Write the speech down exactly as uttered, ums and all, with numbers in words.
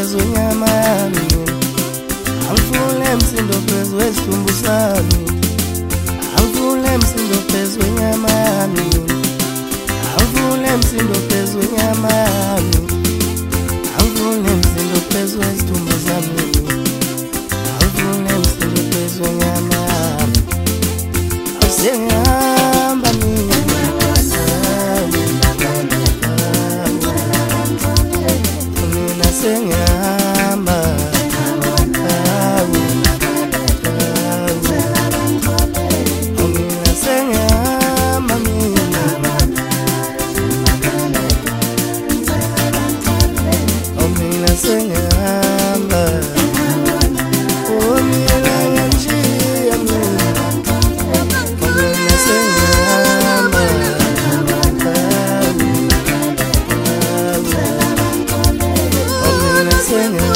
phezu nyama yami, angifune msindo phezu esihlumbu sami, angifune msindo phezu nyama yami, angifune msindo phezu nyama yami, angifune msindo phezu esihlumbu sami, angifune msindo phezu nyama yami. Sengihamba mina mina sengihamba mina sengihamba mina mina sengihamba oh mina ngiyajiya mina mina sengihamba mina sengihamba